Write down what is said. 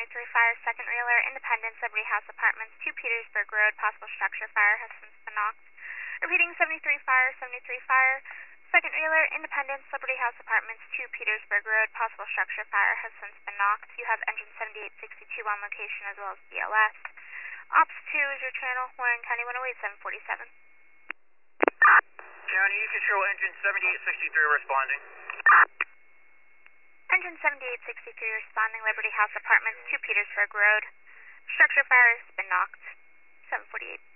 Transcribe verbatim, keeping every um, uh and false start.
seventy-three fire, second reeler, Independence, Liberty House Apartments, two Petersburg Road, possible structure fire has since been knocked. Repeating seventy-three fire, seventy-three fire, second reeler, Independence, Liberty House Apartments, two Petersburg Road, possible structure fire has since been knocked. You have engine seventy-eight sixty-two on location as well as B L S. Ops two is your channel, Warren County one oh eight, seven forty-seven. County, you control engine seventy-eight sixty-three responding. Engine seventy-eight sixty-three responding, Liberty House Apartments, two Petersburg Road. Structure fire has been knocked. seven forty-eight.